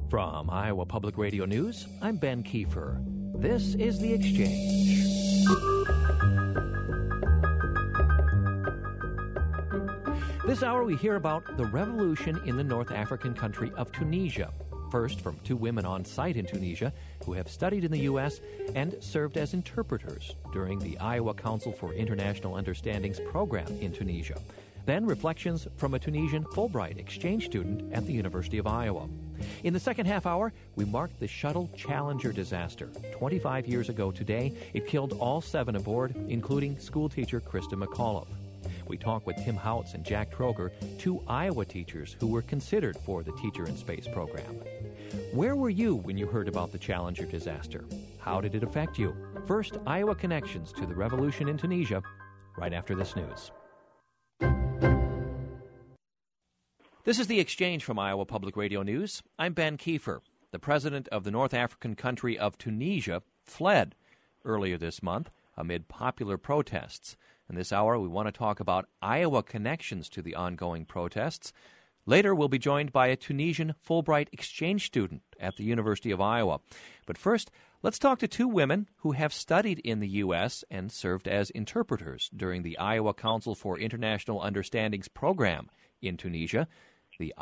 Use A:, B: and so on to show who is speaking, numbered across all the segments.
A: From Iowa Public Radio News, I'm Ben Kiefer. This is The Exchange. This hour we hear about the revolution in the North African country of Tunisia. First, from two women on site in Tunisia who have studied in the U.S. and served as interpreters during the Iowa Council for International Understandings program in Tunisia. Then, reflections from a Tunisian Fulbright exchange student at the University of Iowa. In the second half hour, we mark the Shuttle Challenger disaster. 25 years ago today, it killed all 7 aboard, including schoolteacher Krista McAuliffe. We talk with Tim Houts and Jack Troger, 2 Iowa teachers who were considered for the Teacher in Space program. Where were you when you heard about the Challenger disaster? How did it affect you? First, Iowa connections to the revolution in Tunisia, right after this news. This is The Exchange from Iowa Public Radio News. I'm Ben Kiefer. The president of the North African country of Tunisia fled earlier this month amid popular protests. In this hour, we want to talk about Iowa connections to the ongoing protests. Later, we'll be joined by a Tunisian Fulbright exchange student at the University of Iowa. But first, let's talk to 2 women who have studied in the U.S. and served as interpreters during the Iowa Council for International Understandings program in Tunisia. The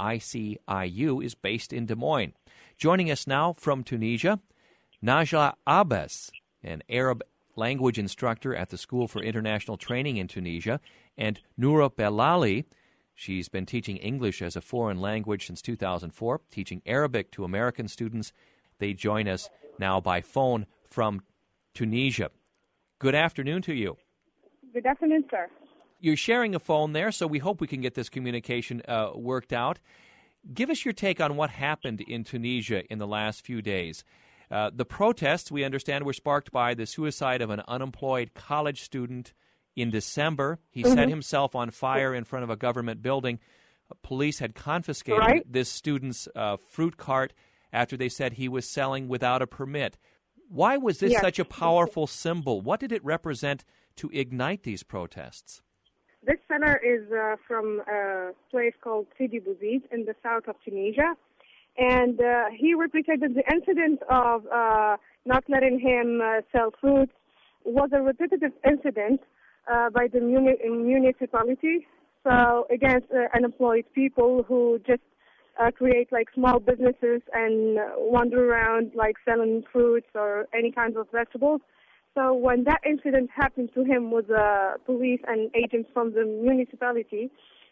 A: ICIU is based in Des Moines. Joining us now from Tunisia, Najla Abbas, an Arab language instructor at the School for International Training in Tunisia, and Noura Bellali. She's been teaching English as a foreign language since 2004, teaching Arabic to American students. They join us now by phone from Tunisia. Good afternoon to you.
B: Good afternoon, sir.
A: You're sharing a phone there, so we hope we can get this communication worked out. Give us your take on what happened in Tunisia in the last few days. The protests, we understand, were sparked by the suicide of an unemployed college student in December. He set himself on fire in front of a government building. Police had confiscated this student's fruit cart after they said he was selling without a permit. Why was this such a powerful symbol? What did it represent to ignite these protests?
B: This seller is from a place called Sidi Bouzid in the south of Tunisia, and he repeated the incident of not letting him sell fruits. It was a repetitive incident by the municipality, so against unemployed people who just create like small businesses and wander around like selling fruits or any kinds of vegetables. So when that incident happened to him with police and agents from the municipality,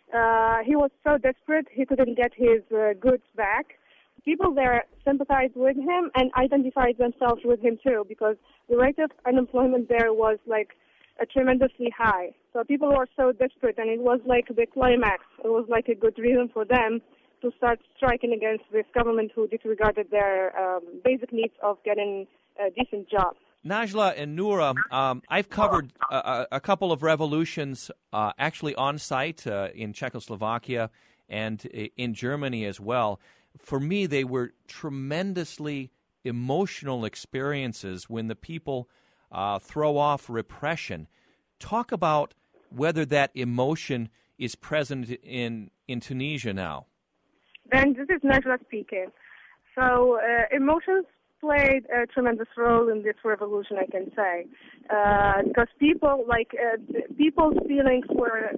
B: he was so desperate he couldn't get his goods back. People there sympathized with him and identified themselves with him too, because the rate of unemployment there was like tremendously high. So people were so desperate, and it was like the climax. It was like a good reason for them to start striking against this government who disregarded their basic needs of getting a decent job.
A: Najla and Noura, I've covered a couple of revolutions actually on site in Czechoslovakia and in Germany as well. For me, they were tremendously emotional experiences when the people throw off repression. Talk about whether that emotion is present in Tunisia now.
B: Ben, this is Najla speaking. So emotions played a tremendous role in this revolution, I can say, because people's feelings were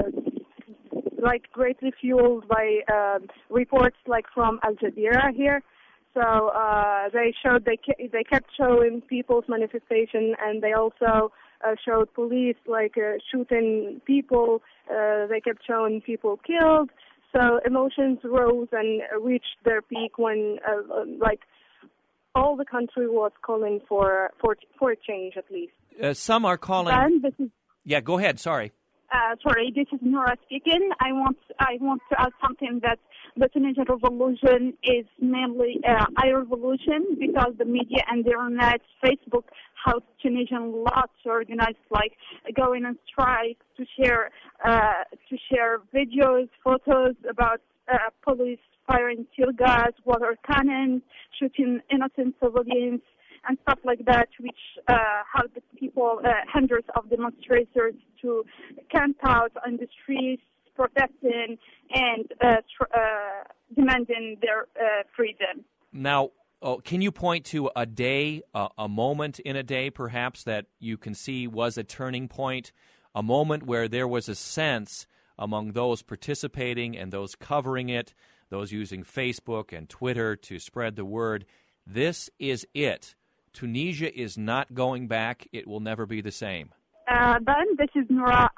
B: greatly fueled by reports like from Al Jazeera here. So they kept showing people's manifestation, and they also showed police shooting people. They kept showing people killed. So emotions rose and reached their peak when all the country was calling for a change, at least.
A: Some are calling.
C: Ben, this is.
A: Yeah, go ahead. Sorry.
C: Sorry, this is Noura speaking. I want to add something, that the Tunisian revolution is mainly a revolution because the media and the internet, Facebook, how Tunisian lots organized going on strikes to share videos, photos about police firing tear gas, water cannons, shooting innocent civilians, and stuff like that, which helped people, hundreds of demonstrators, to camp out on the streets, protesting and demanding their freedom.
A: Now, can you point to a day, a moment in a day, perhaps, that you can see was a turning point, a moment where there was a sense among those participating and those covering it, those using Facebook and Twitter to spread the word, this is it. Tunisia is not going back. It will never be the same.
C: Ben, this is Noura.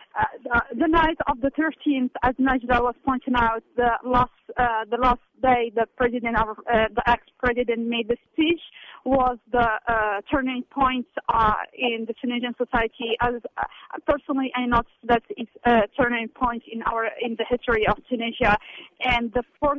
C: The night of the 13th, as Najla was pointing out, the last day the ex-president made the speech was the turning point in the Tunisian society. As personally, I noticed that it's a turning point in the history of Tunisia. And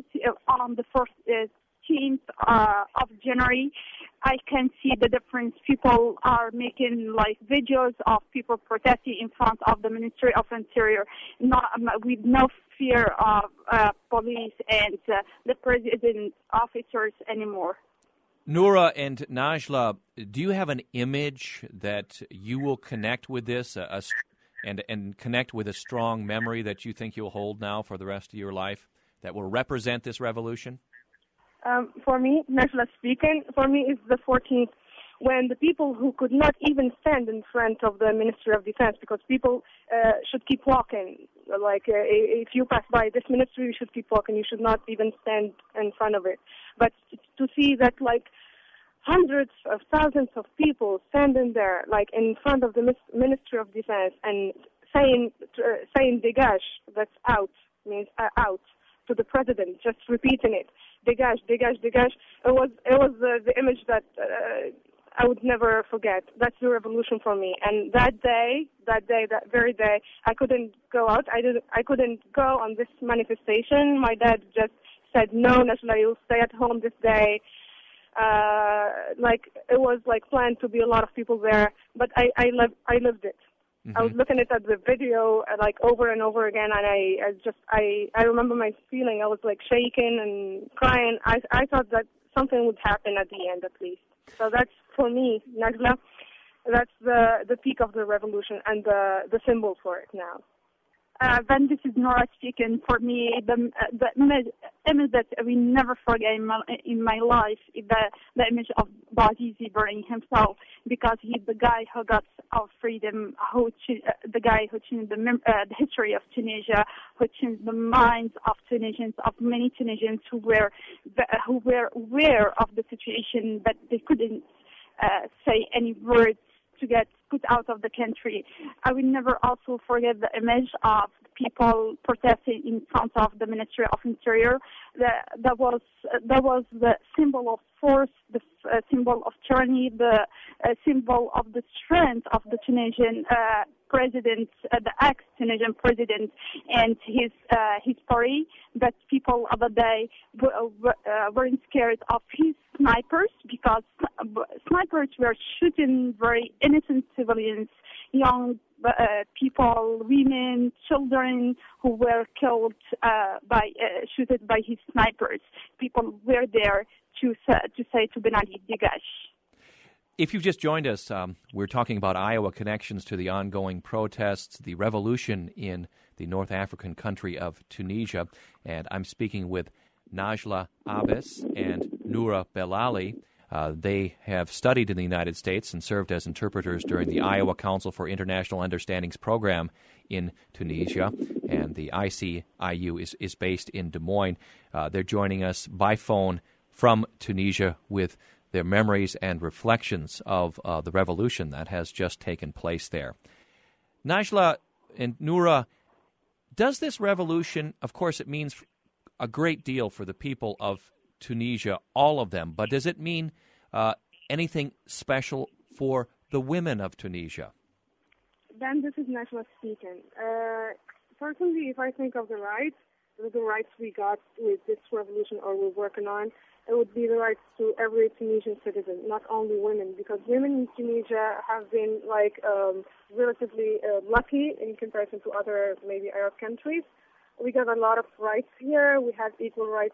C: on the 14th of January, I can see the difference. People are making videos of people protesting in front of the Ministry of Interior, with no fear of police and the president's officers anymore.
A: Noura and Najla, do you have an image that you will connect with this and connect with a strong memory that you think you'll hold now for the rest of your life that will represent this revolution?
B: For me, Najla speaking, for me it's the 14th, when the people who could not even stand in front of the Ministry of Defense, because people should keep walking. If you pass by this ministry, you should keep walking. You should not even stand in front of it. But to see that hundreds of thousands of people standing there, in front of the Ministry of Defense and saying "dégage," that's out, means out, to the president, just repeating it, "dégage, dégage, dégage." It was the image that I would never forget. That's the revolution for me. And that very day, I couldn't go out. I couldn't go on this manifestation. My dad just said, "No, Najla, you'll stay at home this day." It was planned to be a lot of people there, but I lived it. Mm-hmm. I was looking at the video over and over again, and I remember my feeling. I was shaking and crying. I thought that something would happen at the end, at least. So that's, for me, Najla, that's the peak of the revolution and the symbol for it now.
C: Then this is Noura speaking. For me, the image that we never forget in my life is the image of Bouazizi burning himself, because he's the guy who got our freedom, the guy who changed the history of Tunisia, who changed the minds of Tunisians, of many Tunisians who were aware of the situation, but they couldn't say any words to get put out of the country. I will never also forget the image of people protesting in front of the Ministry of Interior. That was the symbol of force, the symbol of tyranny, the symbol of the strength of the Tunisian president, the ex-Tunisian president, and his party. That people of the day weren't scared of his snipers, because snipers were shooting very innocent civilians, young people, women, children who were killed shooted by his snipers. People were there to say to Ben Ali, "dégage."
A: If you've just joined us, we're talking about Iowa connections to the ongoing protests, the revolution in the North African country of Tunisia, and I'm speaking with Najla Abbas and Noura Belali. They have studied in the United States and served as interpreters during the Iowa Council for International Understandings program in Tunisia, and the ICIU is based in Des Moines. They're joining us by phone from Tunisia with their memories and reflections of the revolution that has just taken place there. Najla and Noura, does this revolution, of course it means a great deal for the people of Tunisia, all of them, but does it mean anything special for the women of Tunisia?
B: Ben, this is Najla speaking. Personally, if I think of the rights we got with this revolution or we're working on, it would be the rights to every Tunisian citizen, not only women, because women in Tunisia have been relatively lucky in comparison to other maybe Arab countries. We got a lot of rights here. We have equal rights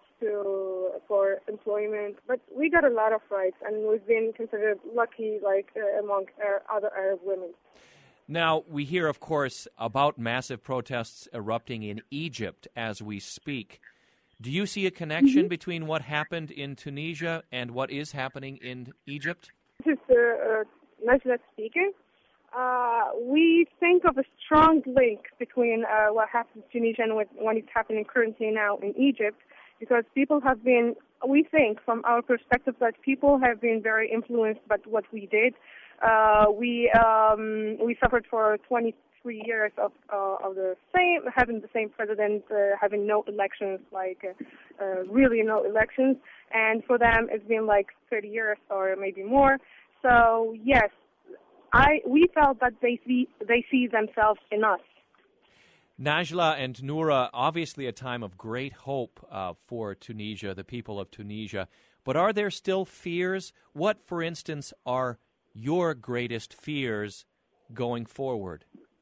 B: for employment, but we got a lot of rights, and we've been considered lucky among other Arab women.
A: Now, we hear, of course, about massive protests erupting in Egypt as we speak. Do you see a connection between what happened in Tunisia and what is happening in Egypt?
B: This is Najla speaking. We think of a strong link between what happened in Tunisia and what is happening currently now in Egypt, because people have been, we think from our perspective, that people have been very influenced by what we did. We suffered for 23 years of having the same president, having no elections, really no elections, and for them it's been like 30 years or maybe more. So yes, we felt that they see themselves in us.
A: Najla and Noura, obviously a time of great hope for Tunisia, the people of Tunisia. But are there still fears? What, for instance, are your greatest fears going forward?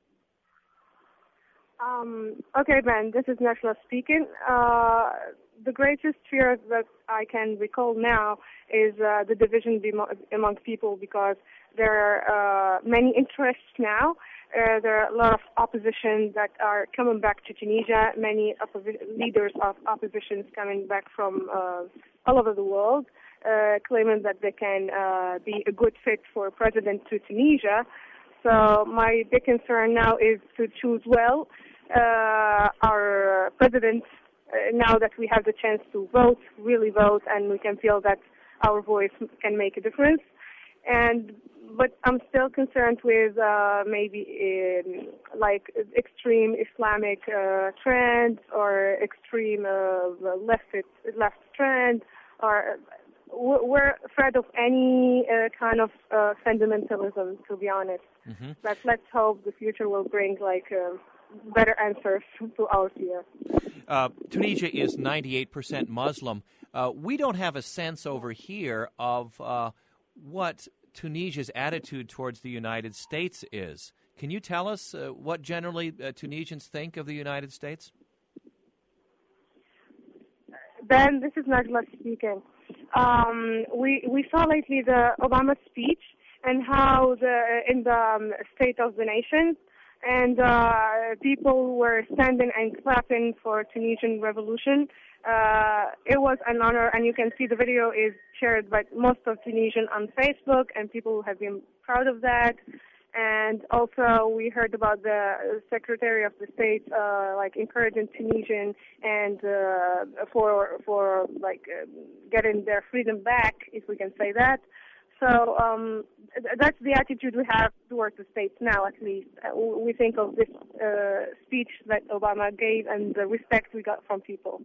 B: Okay, Ben, this is Najla speaking. The greatest fear that I can recall now is the division among people, because there are many interests now. There are a lot of opposition that are coming back to Tunisia, many leaders of oppositions coming back from all over the world, claiming that they can be a good fit for president to Tunisia. So my big concern now is to choose well our president, now that we have the chance to vote, really vote, and we can feel that our voice can make a difference. But I'm still concerned with maybe extreme Islamic trends or extreme left trend, or we're afraid of any kind of fundamentalism, to be honest. Mm-hmm. But let's hope the future will bring better answers to our fear.
A: Tunisia is 98% Muslim. We don't have a sense over here of what Tunisia's attitude towards the United States is. Can you tell us what generally Tunisians think of the United States?
B: Ben, this is Najla speaking. We saw lately the Obama speech and how in the State of the Nation, and people were standing and clapping for Tunisian revolution. It was an honor, and you can see the video is shared by most of Tunisian on Facebook, and people have been proud of that. And also, we heard about the Secretary of the State encouraging Tunisian and for getting their freedom back, if we can say that. So that's the attitude we have towards the states now, at least. We think of this speech that Obama gave and the respect we got from people.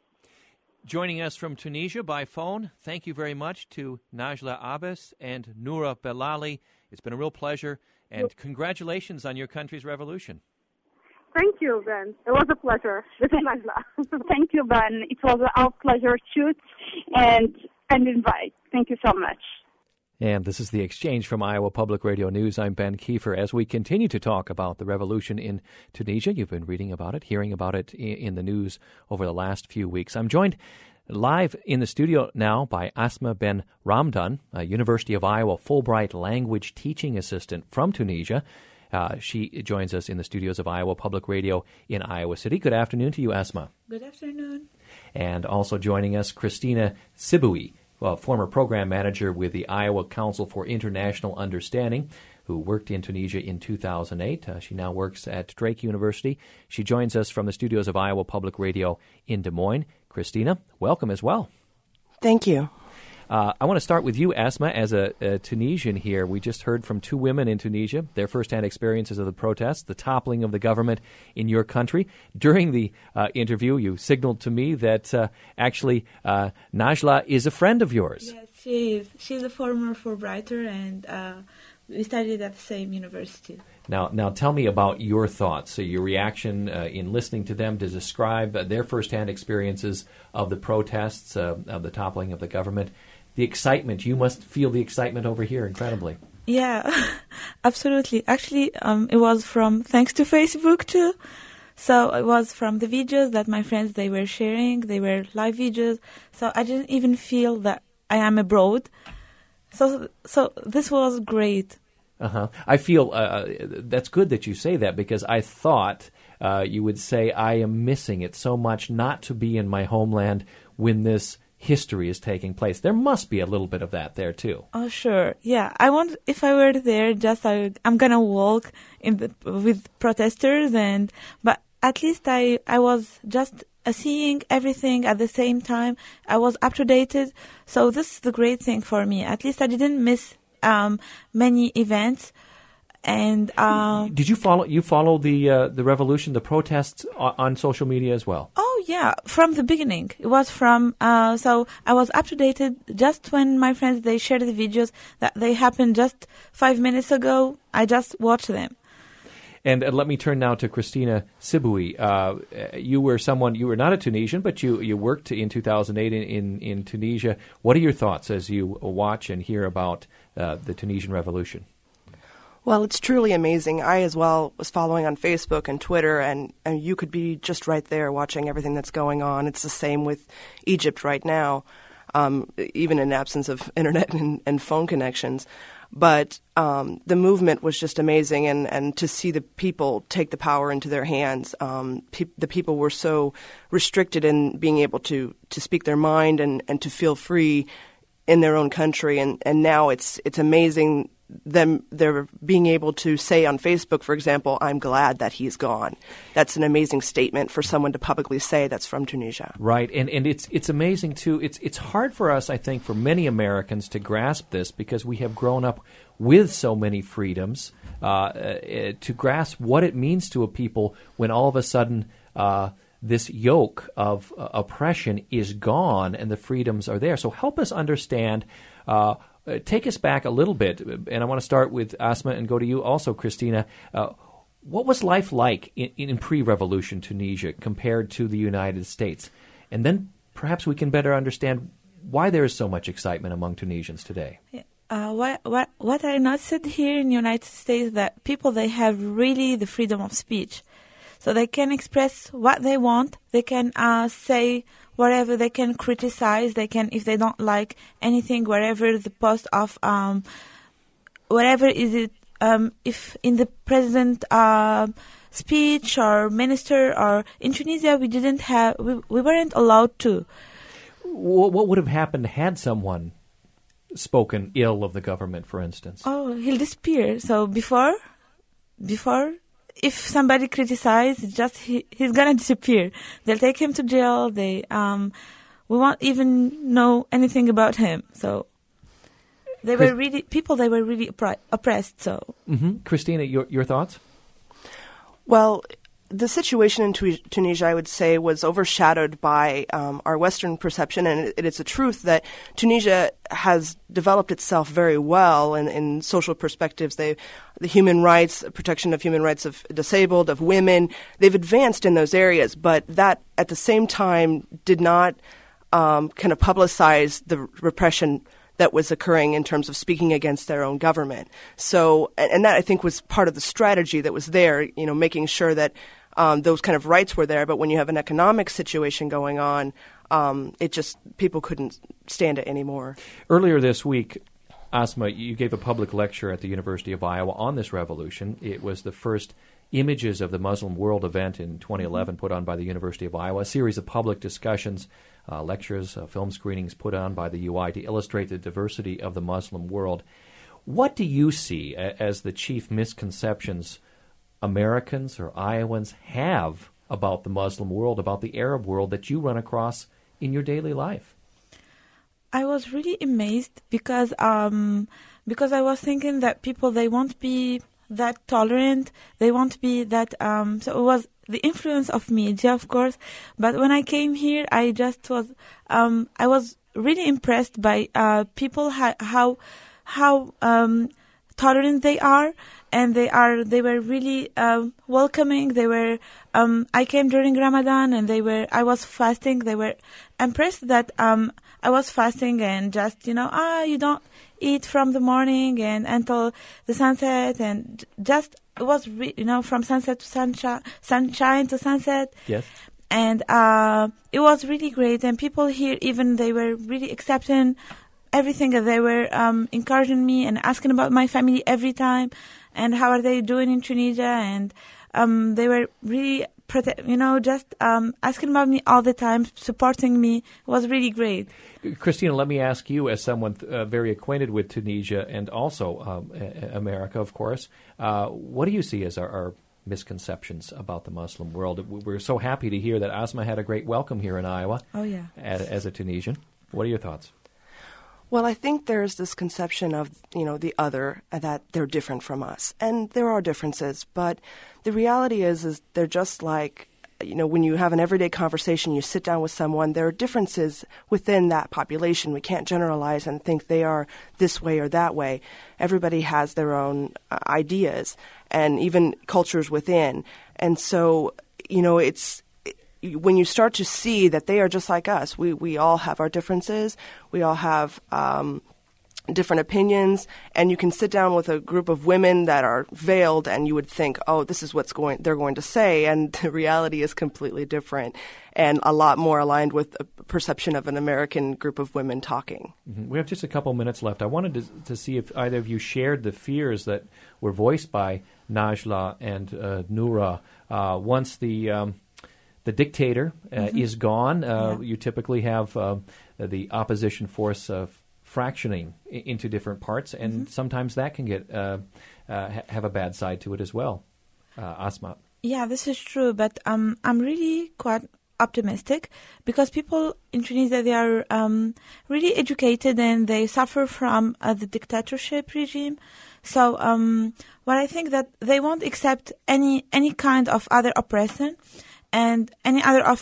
A: Joining us from Tunisia by phone, thank you very much to Najla Abbas and Noura Belali. It's been a real pleasure, and congratulations on your country's revolution.
B: Thank you, Ben. It was a pleasure. This is Najla.
C: Thank you, Ben. It was our pleasure to and invite. Thank you so much.
A: And this is The Exchange from Iowa Public Radio News. I'm Ben Kiefer. As we continue to talk about the revolution in Tunisia, you've been reading about it, hearing about it in the news over the last few weeks. I'm joined live in the studio now by Asma Ben Ramdan, a University of Iowa Fulbright language teaching assistant from Tunisia. She joins us in the studios of Iowa Public Radio in Iowa City. Good afternoon to you, Asma.
D: Good afternoon.
A: And also joining us, Christina Siboui, former program manager with the Iowa Council for International Understanding, who worked in Tunisia in 2008. She now works at Drake University. She joins us from the studios of Iowa Public Radio in Des Moines. Christina, welcome as well.
E: Thank you.
A: I want to start with you, Asma, as a Tunisian here. We just heard from two women in Tunisia, their firsthand experiences of the protests, the toppling of the government in your country. During the interview, you signaled to me that actually Najla is a friend of yours.
D: Yes, she is. She's a former Fulbrighter, and we studied at the same university.
A: Now tell me about your thoughts, your reaction in listening to them to describe their firsthand experiences of the protests, of the toppling of the government. The excitement, you must feel the excitement over here incredibly.
D: Yeah, absolutely. Actually, it was thanks to Facebook too. So it was from the videos that my friends, they were sharing. They were live videos. So I didn't even feel that I am abroad. So this was great.
A: I feel that's good that you say that, because I thought you would say, I am missing it so much not to be in my homeland when this history is taking place. There must be a little bit of that there, too.
D: Oh, sure. Yeah. If I were there, I'm going to walk with protesters, but at least I was just seeing everything at the same time. I was up to date. So this is the great thing for me. At least I didn't miss many events. And
A: did you follow the revolution, the protests on social media as well?
D: Oh yeah, from the beginning. It was from so I was up to date just when my friends they shared the videos that they happened just 5 minutes ago. I just watched them.
A: And let me turn now to Christina Siboui. You were not a Tunisian, but you worked in 2008 in Tunisia. What are your thoughts as you watch and hear about the Tunisian revolution?
E: Well, it's truly amazing. I, as well, was following on Facebook and Twitter, and you could be just right there watching everything that's going on. It's the same with Egypt right now, even in absence of internet and phone connections. But the movement was just amazing, and to see the people take the power into their hands. The people were so restricted in being able to speak their mind and to feel free in their own country, and now it's amazing. They're being able to say on Facebook, for example, I'm glad that he's gone. That's an amazing statement for someone to publicly say that's from Tunisia.
A: Right, and it's amazing too. It's hard for us, I think, for many Americans to grasp this because we have grown up with so many freedoms to grasp what it means to a people when all of a sudden this yoke of oppression is gone and the freedoms are there. So help us understand. Take us back a little bit, and I want to start with Asma and go to you also, Christina. What was life like in pre-revolution Tunisia compared to the United States? And then perhaps we can better understand why there is so much excitement among Tunisians today.
D: What I noticed here in the United States that people, they have really the freedom of speech. So they can express what they want. They can say whatever. They can criticize. They can, if they don't like anything, wherever the post of whatever is it, if in the president speech or minister, or in Tunisia we weren't allowed to.
A: What would have happened had someone spoken ill of the government, for instance?
D: Oh, he'll disappear. So before. If somebody criticizes, he's gonna disappear. They'll take him to jail. We won't even know anything about him. So they were really oppressed. So,
A: Christina, your thoughts?
E: Well, the situation in Tunisia, I would say, was overshadowed by our Western perception, and it's a truth that Tunisia has developed itself very well in social perspectives. The human rights, protection of human rights of disabled, of women, they've advanced in those areas, but that at the same time did not kind of publicize the repression that was occurring in terms of speaking against their own government. So, and that I think was part of the strategy that was there, making sure that those kind of rights were there, but when you have an economic situation going on, people couldn't stand it anymore.
A: Earlier this week, Asma, you gave a public lecture at the University of Iowa on this revolution. It was the first Images of the Muslim World event in 2011 put on by the University of Iowa, a series of public discussions, lectures, film screenings put on by the UI to illustrate the diversity of the Muslim world. What do you see as the chief misconceptions Americans or Iowans have about the Muslim world, about the Arab world that you run across in your daily life?
D: I was really amazed because I was thinking that people, they won't be that tolerant, they won't be that, so it was the influence of media, of course, but when I came here, I was really impressed by people, how tolerant they are, and they were really welcoming. They were. I came during Ramadan, and I was fasting. They were impressed that I was fasting, and just you don't eat from the morning and until the sunset, and just it was from sunset to sunshine to sunset.
A: Yes.
D: And it was really great, and people here they were really accepting everything. They were encouraging me and asking about my family every time, and how are they doing in Tunisia. And They were really, just asking about me all the time, supporting me. It was really great.
A: Christina, let me ask you, as someone very acquainted with Tunisia and also America, of course, what do you see as our misconceptions about the Muslim world? We're so happy to hear that Asma had a great welcome here in Iowa.
D: Oh, yeah.
A: As a Tunisian. What are your thoughts?
E: Well, I think there's this conception of, the other, that they're different from us. And there are differences, but the reality is they're just like, when you have an everyday conversation, you sit down with someone, there are differences within that population. We can't generalize and think they are this way or that way. Everybody has their own ideas and even cultures within. And so, it's when you start to see that they are just like us, we all have our differences, we all have different opinions, and you can sit down with a group of women that are veiled and you would think, oh, this is they're going to say, and the reality is completely different and a lot more aligned with a perception of an American group of women talking.
A: Mm-hmm. We have just a couple minutes left. I wanted to see if either of you shared the fears that were voiced by Najla and Noura once the dictator is gone. You typically have the opposition force fractioning into different parts, and sometimes that can get have a bad side to it as well. Asma.
D: Yeah, this is true, but I'm really quite optimistic because people in Tunisia, they are really educated and they suffer from the dictatorship regime. So what I think that they won't accept any kind of other oppression and any other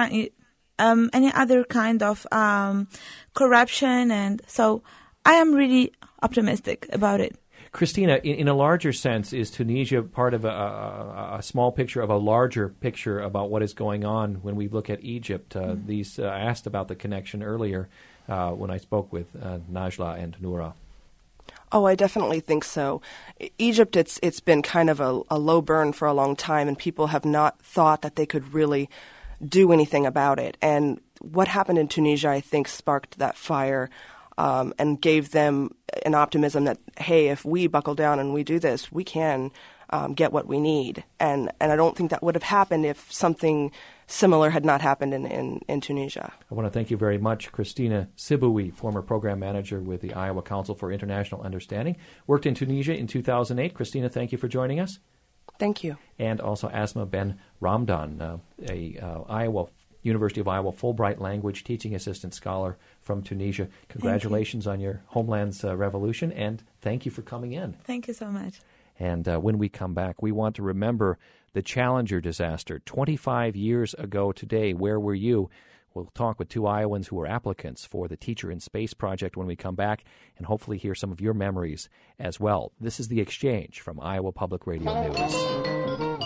D: kind of corruption, and so I am really optimistic about it.
A: Christina, in a larger sense, is Tunisia part of a small picture of a larger picture about what is going on when we look at Egypt? I asked about the connection earlier when I spoke with Najla and Noura.
E: Oh, I definitely think so. Egypt, it's been kind of a low burn for a long time, and people have not thought that they could really do anything about it. And what happened in Tunisia, I think, sparked that fire and gave them an optimism that, hey, if we buckle down and we do this, we can get what we need. And I don't think that would have happened if something similar had not happened in Tunisia.
A: I want to thank you very much, Christina Siboui, former program manager with the Iowa Council for International Understanding. Worked in Tunisia in 2008. Christina, thank you for joining us.
E: Thank you.
A: And also Asma Ben Ramdan, University of Iowa Fulbright Language Teaching Assistant Scholar from Tunisia. Congratulations on your homeland's revolution, and thank you for coming in.
D: Thank you so much.
A: And when we come back, we want to remember the Challenger disaster 25 years ago today. Where were you? We'll talk with two Iowans who are applicants for the Teacher in Space project when we come back, and hopefully hear some of your memories as well. This is The Exchange from Iowa Public Radio News.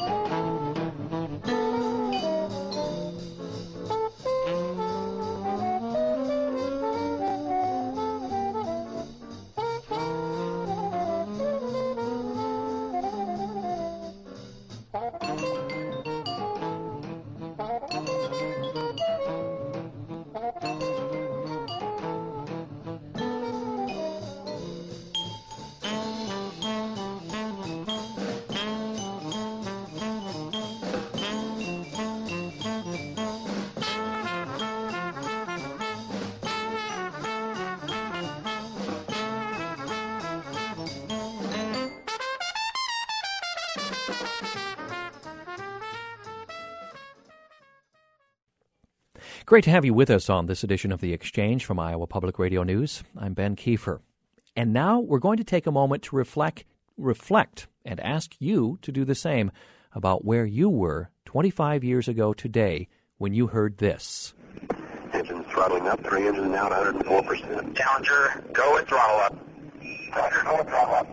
A: Great to have you with us on this edition of The Exchange from Iowa Public Radio News. I'm Ben Kiefer. And now we're going to take a moment to reflect and ask you to do the same about where you were 25 years ago today when you heard this.
F: Engines throttling up, 3 engines now at 104%.
G: Challenger, go and throttle up.
F: Challenger, go and throttle up.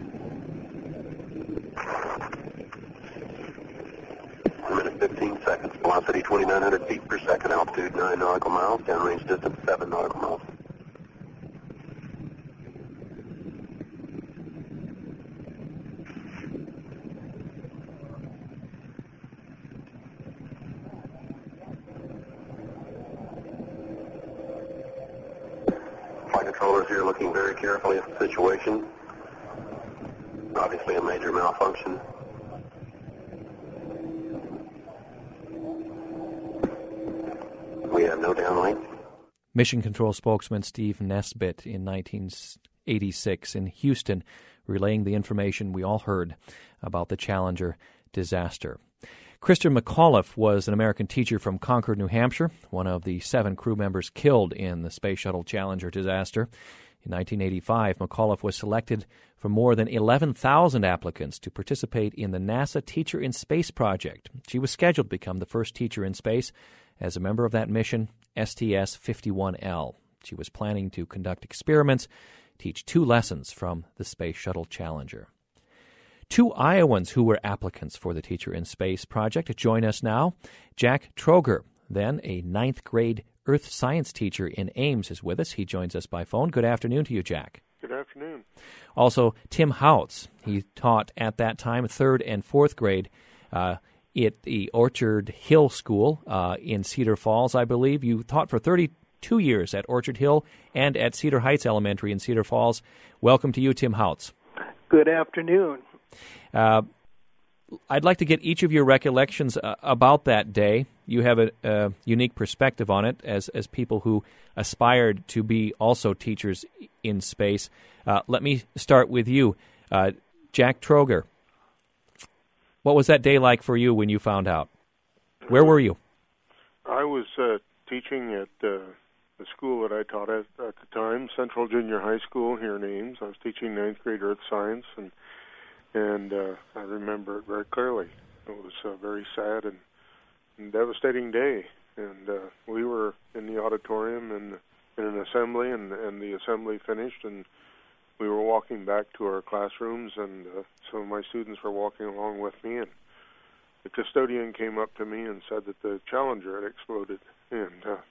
F: 1 minute 15 seconds. Velocity 2,900 feet per second. Altitude 9 nautical miles. Downrange distance 7 nautical miles. Flight controllers here looking very carefully at the situation. Obviously a major malfunction. flight.
A: Mission Control spokesman Steve Nesbitt in 1986 in Houston, relaying the information we all heard about the Challenger disaster. Kristen McAuliffe was an American teacher from Concord, New Hampshire, one of the 7 crew members killed in the Space Shuttle Challenger disaster. In 1985, McAuliffe was selected from more than 11,000 applicants to participate in the NASA Teacher in Space project. She was scheduled to become the first teacher in space as a member of that mission, STS-51L. She was planning to conduct experiments, teach 2 lessons from the Space Shuttle Challenger. 2 Iowans who were applicants for the Teacher in Space project join us now. Jack Troger, then a 9th grade Earth Science teacher in Ames, is with us. He joins us by phone. Good afternoon to you, Jack.
H: Good afternoon.
A: Also, Tim Houts. He taught at that time 3rd and 4th grade at the Orchard Hill School in Cedar Falls, I believe. You taught for 32 years at Orchard Hill and at Cedar Heights Elementary in Cedar Falls. Welcome to you, Tim Houts.
H: Good afternoon.
A: I'd like to get each of your recollections about that day. You have a unique perspective on it as people who aspired to be also teachers in space. Let me start with you, Jack Troger. What was that day like for you when you found out? Where were you?
H: I was teaching at the school that I taught at the time, Central Junior High School here in Ames. I was teaching 9th grade Earth Science, and I remember it very clearly. It was a very sad and devastating day, and we were in the auditorium in an assembly, and the assembly finished, and we were walking back to our classrooms, and some of my students were walking along with me, and the custodian came up to me and said that the Challenger had exploded, and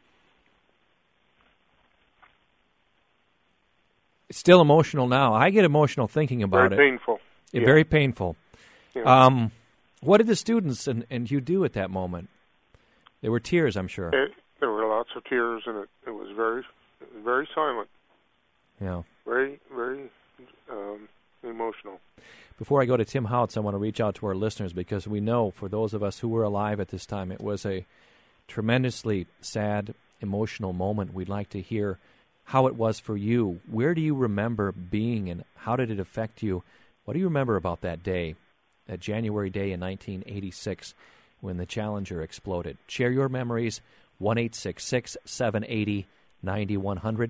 A: it's still emotional now. I get emotional thinking about it.
H: Very painful.
A: Yeah. Very painful.
H: Yeah.
A: What did the students and you do at that moment? There were tears, I'm sure.
H: There were lots of tears, and it was very silent.
A: Yeah.
H: Very, very emotional.
A: Before I go to Tim Houts, I want to reach out to our listeners because we know, for those of us who were alive at this time, it was a tremendously sad, emotional moment. We'd like to hear how it was for you. Where do you remember being, and how did it affect you? What do you remember about that day, that January day in 1986 when the Challenger exploded? Share your memories, 1-866-780-9100,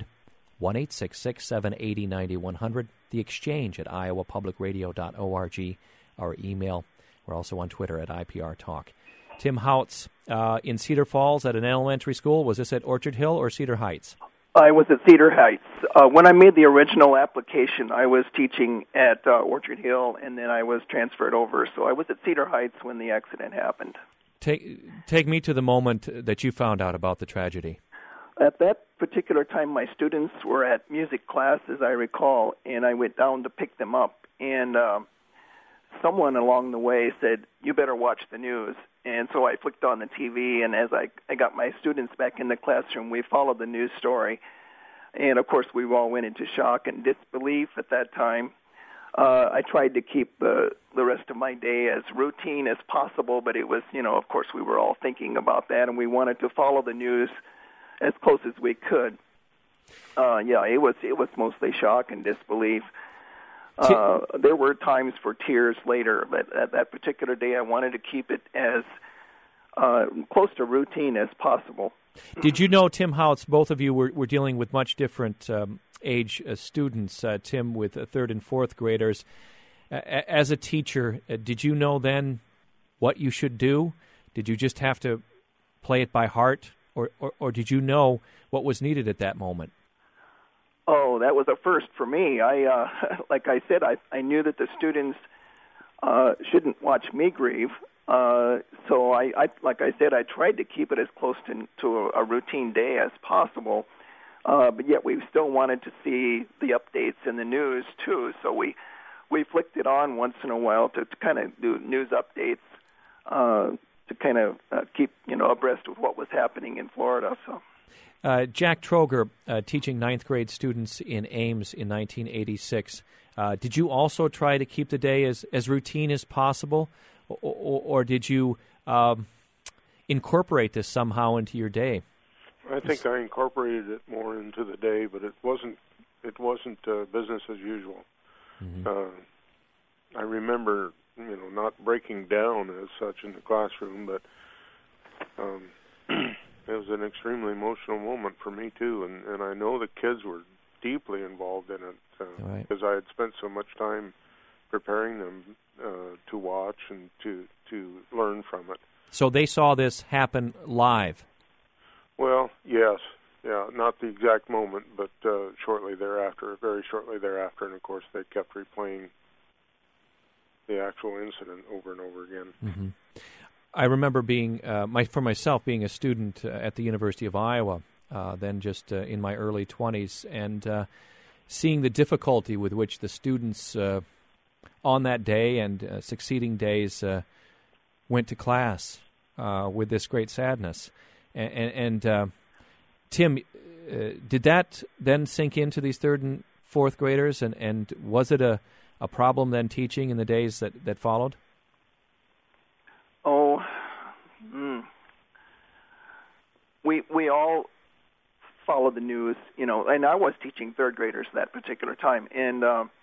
A: 1-866-780-9100, the exchange at iowapublicradio.org, our email. We're also on Twitter at IPR Talk. Tim Houts, in Cedar Falls at an elementary school. Was this at Orchard Hill or Cedar Heights?
I: I was at Cedar Heights. When I made the original application, I was teaching at Orchard Hill, and then I was transferred over. So I was at Cedar Heights when the accident happened.
A: Take me to the moment that you found out about the tragedy.
I: At that particular time, my students were at music class, as I recall, and I went down to pick them up. And someone along the way said, "You better watch the news." And so I flicked on the TV, and as I got my students back in the classroom, we followed the news story. And, of course, we all went into shock and disbelief at that time. I tried to keep the rest of my day as routine as possible, but it was, of course, we were all thinking about that, and we wanted to follow the news as close as we could. It was mostly shock and disbelief. There were times for tears later, but at that particular day I wanted to keep it as close to routine as possible.
A: Did you know, Tim Houts, both of you were dealing with much different age students, Tim with 3rd and 4th graders. As a teacher, did you know then what you should do? Did you just have to play it by heart, or did you know what was needed at that moment?
I: Oh, that was a first for me. Like I said, I knew that the students shouldn't watch me grieve. So like I said, I tried to keep it as close to a routine day as possible. But yet we still wanted to see the updates in the news too. So we flicked it on once in a while to kind of do news updates to kind of keep abreast of what was happening in Florida. So.
A: Jack Troger, teaching 9th grade students in Ames in 1986. Did you also try to keep the day as routine as possible, or did you incorporate this somehow into your day?
H: I think I incorporated it more into the day, but it wasn't business as usual.
A: Mm-hmm.
H: I remember, not breaking down as such in the classroom, but it was an extremely emotional moment for me too, and I know the kids were deeply involved in it because I had spent so much time preparing them to watch and to learn from it.
A: So they saw this happen live?
H: Well, yes. Yeah, not the exact moment, but shortly thereafter, very shortly thereafter, and of course they kept replaying the actual incident over and over again.
A: Mm-hmm. I remember being, for myself, being a student at the University of Iowa, then just in my early 20s, and seeing the difficulty with which the students on that day and succeeding days went to class with this great sadness. And Tim, did that then sink into these third and fourth graders, and was it a problem then teaching in the days that followed?
I: Oh, we all follow the news, and I was teaching third graders that particular time, and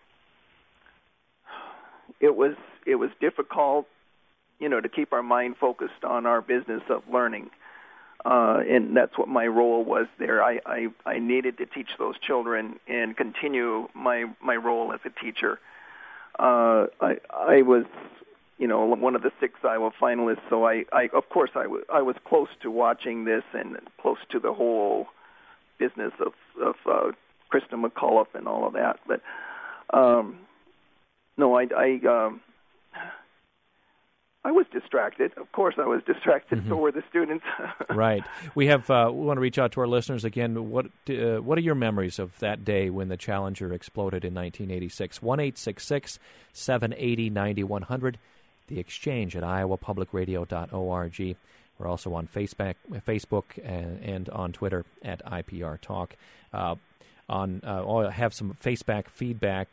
I: it was difficult, to keep our mind focused on our business of learning. And that's what my role was there. I needed to teach those children and continue my role as a teacher. I was, one of the 6 Iowa finalists, so I was close to watching this and close to the whole business of Krista McAuliffe and all of that. But no, I was distracted. Of course I was distracted, mm-hmm. So were the students.
A: Right. We want to reach out to our listeners again. What are your memories of that day when the Challenger exploded in 1986? 1-866-780-9100. The Exchange at iowapublicradio.org. We're also on Facebook and on Twitter at IPR Talk. I'll have some Facebook feedback.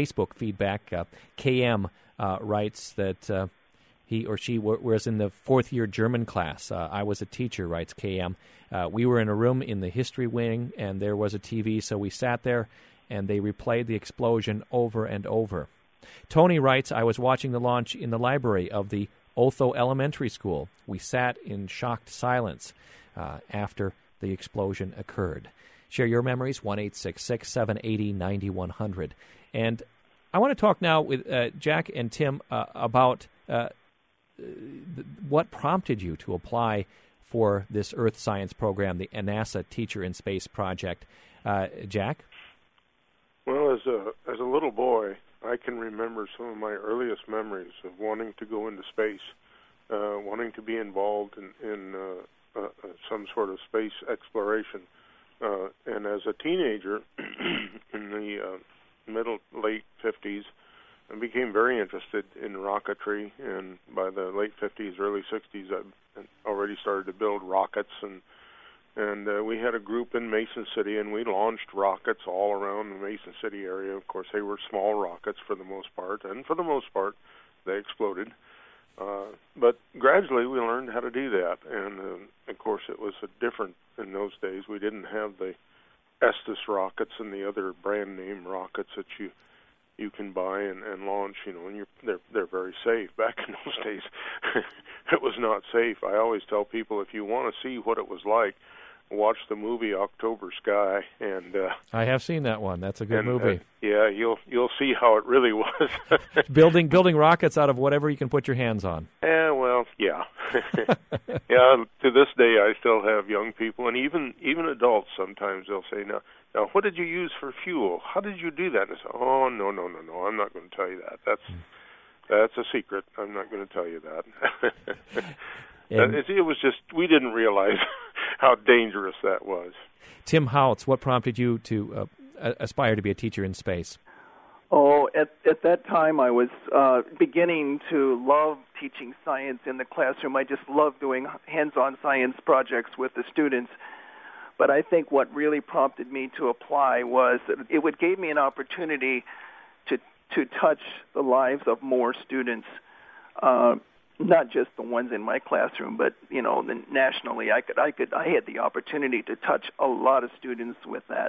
A: KM writes that he or she was in the fourth-year German class. I was a teacher, writes KM. We were in a room in the history wing, and there was a TV, so we sat there, and they replayed the explosion over and over. Tony writes, I was watching the launch in the library of the Otho Elementary School. We sat in shocked silence after the explosion occurred. Share your memories, 1-866-780-9100. And I want to talk now with Jack and Tim about what prompted you to apply for this Earth Science program, the NASA Teacher in Space project. Jack?
H: Well, as a little boy, I can remember some of my earliest memories of wanting to go into space, wanting to be involved in some sort of space exploration. And as a teenager in the late 50s, I became very interested in rocketry, and by the late 50s, early 60s, I already started to build rockets, and we had a group in Mason City, and we launched rockets all around the Mason City area. Of course, they were small rockets for the most part, and for the most part, they exploded. But gradually, we learned how to do that, and of course, it was different in those days. We didn't have the Estes rockets and the other brand name rockets that you can buy and launch, and they're very safe. Back in those days, it was not safe. I always tell people, if you want to see what it was like, watch the movie October Sky. And
A: I have seen that one. That's a good movie.
H: Yeah, you'll see how it really was.
A: building rockets out of whatever you can put your hands on.
H: Yeah. Yeah. To this day, I still have young people, and even adults. Sometimes they'll say, "Now, what did you use for fuel? How did you do that?" And I say, "Oh, no, I'm not going to tell you that. That's a secret. I'm not going to tell you that." It was just, we didn't realize how dangerous that was.
A: Tim Houts, what prompted you to aspire to be a teacher in space?
I: Oh, at that time I was beginning to love teaching science in the classroom. I just loved doing hands-on science projects with the students. But I think what really prompted me to apply was it gave me an opportunity to touch the lives of more students. not just the ones in my classroom, but nationally. I had the opportunity to touch a lot of students with that.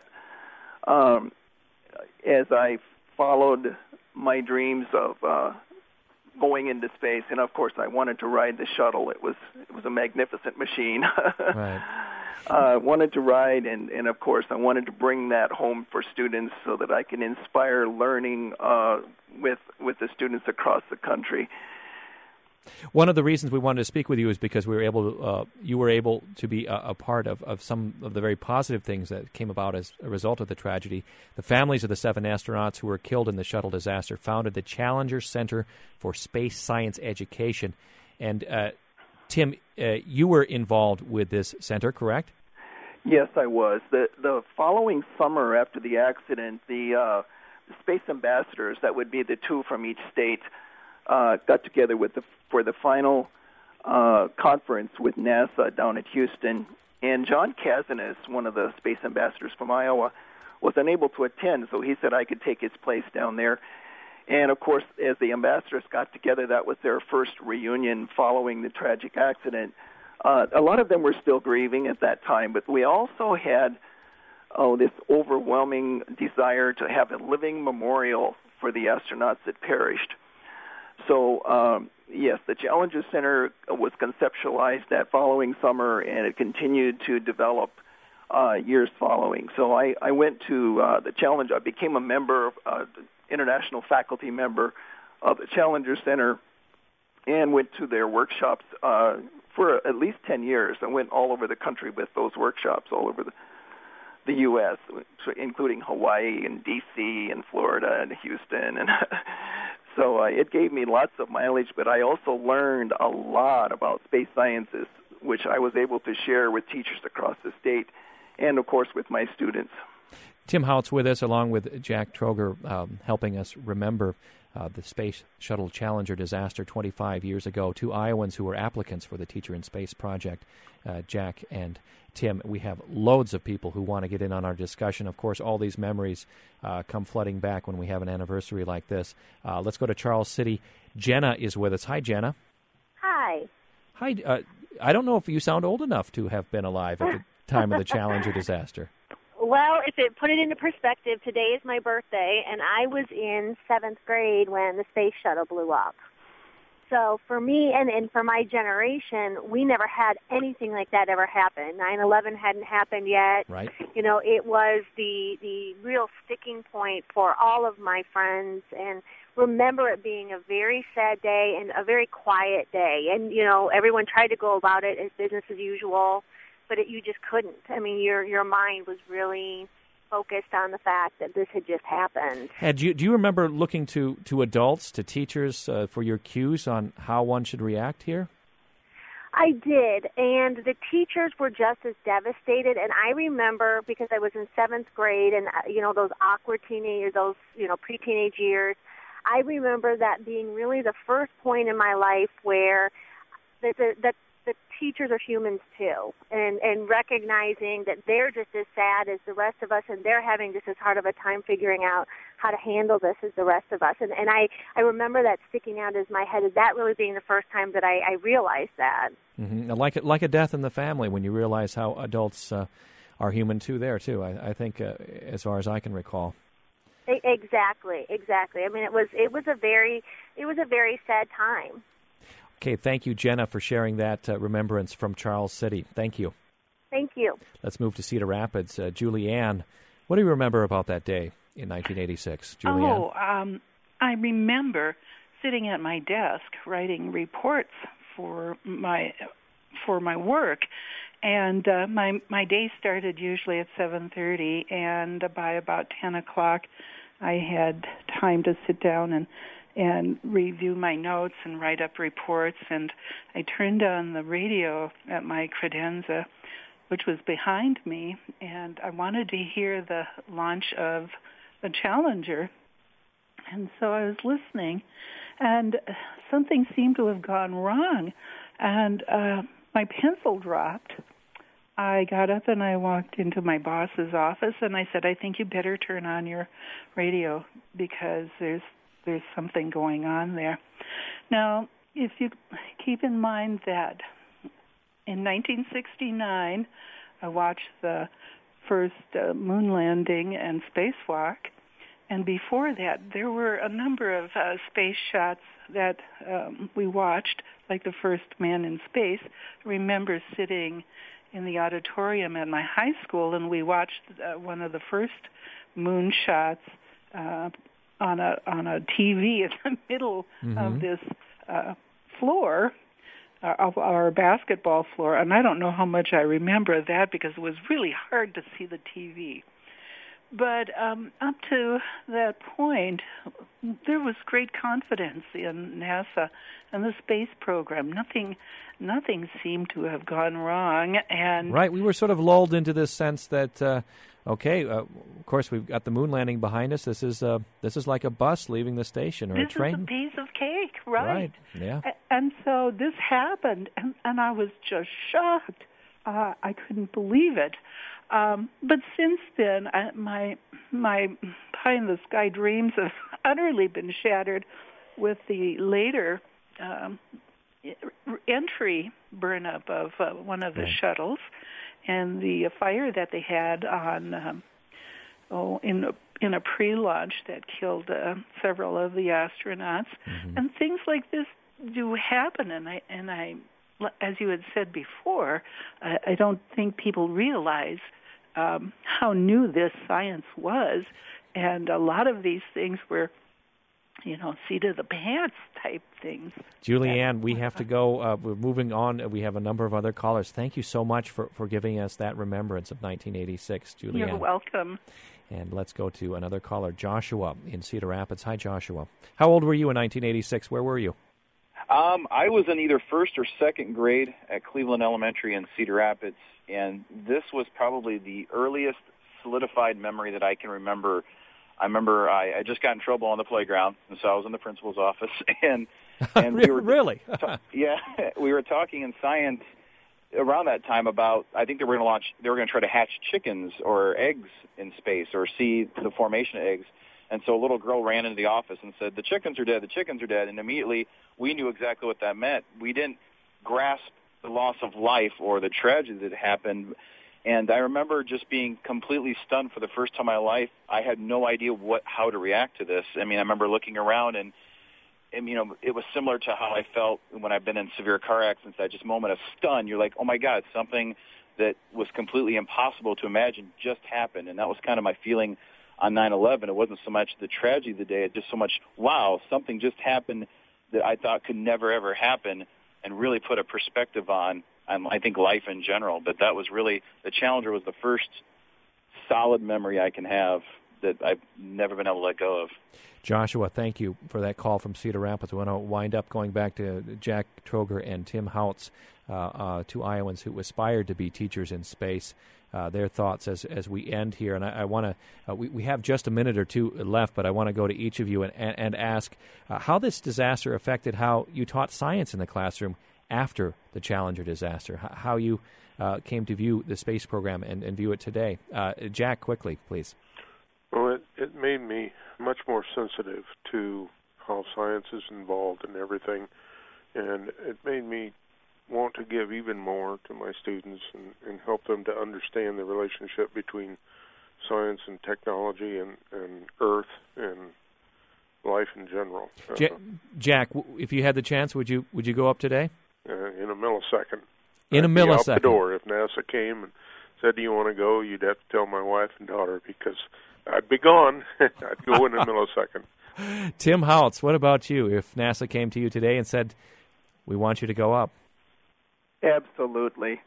I: As I followed my dreams of going into space, and of course I wanted to ride the shuttle. It was a magnificent machine.
A: Right.
I: I wanted to ride, and of course I wanted to bring that home for students so that I can inspire learning with the students across the country.
A: One of the reasons we wanted to speak with you is because you were able to be a part of some of the very positive things that came about as a result of the tragedy. The families of the 7 astronauts who were killed in the shuttle disaster founded the Challenger Center for Space Science Education. And Tim, you were involved with this center, correct?
I: Yes, I was. The following summer after the accident, the space ambassadors, that would be the 2 from each state, got together for the final conference with NASA down at Houston. And John Kazanis, one of the space ambassadors from Iowa, was unable to attend, so he said I could take his place down there. And, of course, as the ambassadors got together, that was their first reunion following the tragic accident. A lot of them were still grieving at that time, but we also had this overwhelming desire to have a living memorial for the astronauts that perished. So, yes, the Challenger Center was conceptualized that following summer, and it continued to develop years following. So I went to the Challenger. I became a member, international faculty member of the Challenger Center, and went to their workshops for at least 10 years. I went all over the country with those workshops, all over the U.S., including Hawaii and D.C. and Florida and Houston. And so it gave me lots of mileage, but I also learned a lot about space sciences, which I was able to share with teachers across the state and, of course, with my students.
A: Tim Hautz with us, along with Jack Troger, helping us remember the Space Shuttle Challenger disaster 25 years ago. 2 Iowans who were applicants for the Teacher in Space project, Jack and Tim. We have loads of people who want to get in on our discussion. Of course, all these memories come flooding back when we have an anniversary like this. Let's go to Charles City. Jenna is with us. Hi, Jenna.
J: Hi.
A: Hi. I don't know if you sound old enough to have been alive at the time of the Challenger disaster.
J: Well, if it put it into perspective, today is my birthday, and I was in 7th grade when the space shuttle blew up. So for me and for my generation, we never had anything like that ever happen. 9/11 hadn't happened yet.
A: Right.
J: It was the real sticking point for all of my friends, and remember it being a very sad day and a very quiet day. And, everyone tried to go about it as business as usual, but you just couldn't. I mean, your mind was really focused on the fact that this had just happened.
A: Do you remember looking to adults, to teachers, for your cues on how one should react here?
J: I did, and the teachers were just as devastated. And I remember, because I was in 7th grade, and those awkward teenage, those pre-teenage years, I remember that being really the first point in my life where that the teachers are humans too, and recognizing that they're just as sad as the rest of us, and they're having just as hard of a time figuring out how to handle this as the rest of us. And I remember that sticking out as my head, as that really being the first time that I realized that.
A: Mm-hmm. Like a death in the family, when you realize how adults are human too there too, I think, as far as I can recall.
J: Exactly. I mean, it was a very sad time.
A: Okay, thank you, Jenna, for sharing that remembrance from Charles City. Thank you.
J: Thank you.
A: Let's move to Cedar Rapids. Julianne, what do you remember about that day in 1986? Julianne?
K: I remember sitting at my desk writing reports for my work, and my day started usually at 7:30, and by about 10 o'clock, I had time to sit down and review my notes and write up reports, and I turned on the radio at my credenza, which was behind me, and I wanted to hear the launch of the Challenger. And so I was listening, and something seemed to have gone wrong, and my pencil dropped. I got up and I walked into my boss's office, and I said, I think you better turn on your radio because there's something going on there. Now, if you keep in mind that in 1969, I watched the first moon landing and spacewalk, and before that, there were a number of space shots that we watched, like the first Man in Space. I remember sitting in the auditorium at my high school, and we watched one of the first moon shots on a TV in the middle of this floor, of our basketball floor, and I don't know how much I remember that because it was really hard to see the TV. But up to that point, there was great confidence in NASA and the space program. Nothing seemed to have gone wrong. And
A: right, we were sort of lulled into this sense that, of course, we've got the moon landing behind us. This is like a bus leaving the station or a train.
K: This is a piece of cake, right?
A: Yeah.
K: And so this happened, and I was just shocked. I couldn't believe it. But since then, my pie-in-the-sky dreams have utterly been shattered with the later entry burn-up of one of the shuttles and the fire that they had on in a pre-launch that killed several of the astronauts. And things like this do happen, and I as you had said before, I don't think people realize how new this science was, and a lot of these things were, seat of the pants type things.
A: Julianne, we have to go. We're moving on. We have a number of other callers. Thank you so much for giving us that remembrance of 1986, Julianne.
K: You're welcome.
A: And let's go to another caller, Joshua in Cedar Rapids. Hi, Joshua. How old were you in 1986? Where were you?
L: I was in either first or second grade at Cleveland Elementary in Cedar Rapids, and this was probably the earliest solidified memory that I can remember. I remember I just got in trouble on the playground, and so I was in the principal's office, and we were
A: really,
L: we were talking in science around that time about, I think they were going to try to hatch chickens or eggs in space or see the formation of eggs. And so a little girl ran into the office and said, the chickens are dead, and immediately we knew exactly what that meant. We didn't grasp the loss of life or the tragedy that happened, and I remember just being completely stunned for the first time in my life. I had no idea how to react to this. I mean, I remember looking around, and it was similar to how I felt when I've been in severe car accidents, that just moment of stun. You're like, oh, my God, something that was completely impossible to imagine just happened, and that was kind of my feeling on 9/11. It wasn't so much the tragedy of the day, it just so much, wow, something just happened that I thought could never, ever happen, and really put a perspective on, I think, life in general. But that was really, the Challenger was the first solid memory I can have that I've never been able to let go of.
A: Joshua, thank you for that call from Cedar Rapids. We want to wind up going back to Jack Troger and Tim Houts, two Iowans who aspired to be teachers in space. Their thoughts as we end here, and I want to. We have just a minute or two left, but I want to go to each of you and ask how this disaster affected how you taught science in the classroom after the Challenger disaster. How you came to view the space program and view it today. Jack, quickly, please.
H: Well, it made me much more sensitive to how science is involved in everything, and it made me want to give even more to my students and help them to understand the relationship between science and technology and Earth and life in general.
A: Jack, if you had the chance, would you go up today?
H: In a millisecond.
A: In a millisecond.
H: Out the door. If NASA came and said, "Do you want to go?" You'd have to tell my wife and daughter because I'd be gone. I'd go in a millisecond.
A: Tim Houts, what about you? If NASA came to you today and said, "We want you to go up,"
I: Absolutely.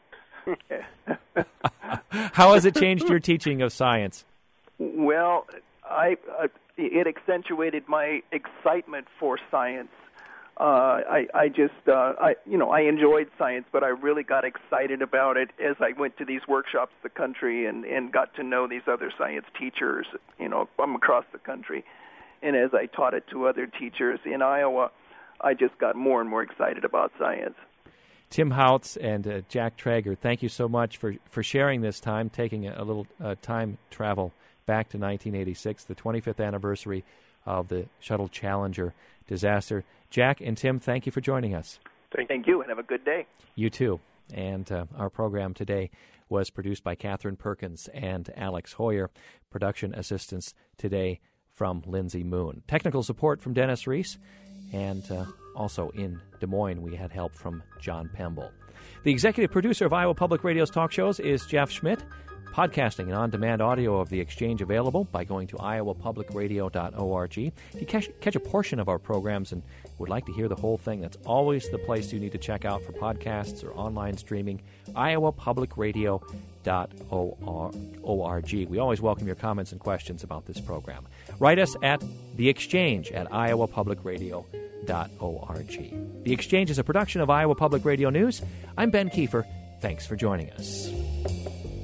A: How has it changed your teaching of science?
I: Well, it accentuated my excitement for science. I enjoyed science, but I really got excited about it as I went to these workshops the country and got to know these other science teachers, from across the country. And as I taught it to other teachers in Iowa, I just got more and more excited about science.
A: Tim Houts and Jack Traeger, thank you so much for sharing this time, taking a little time travel back to 1986, the 25th anniversary of the Shuttle Challenger disaster. Jack and Tim, thank you for joining us.
I: Thank you, and have a good day.
A: You too. And our program today was produced by Catherine Perkins and Alex Hoyer. Production assistance today from Lindsay Moon. Technical support from Dennis Reese. And also in Des Moines, we had help from John Pemble. The executive producer of Iowa Public Radio's talk shows is Jeff Schmidt. Podcasting and on-demand audio of the Exchange available by going to iowapublicradio.org. If you catch a portion of our programs and would like to hear the whole thing, that's always the place you need to check out for podcasts or online streaming, iowapublicradio.org. We always welcome your comments and questions about this program. Write us at The Exchange at iowapublicradio.org. The Exchange is a production of Iowa Public Radio News. I'm Ben Kiefer. Thanks for joining us.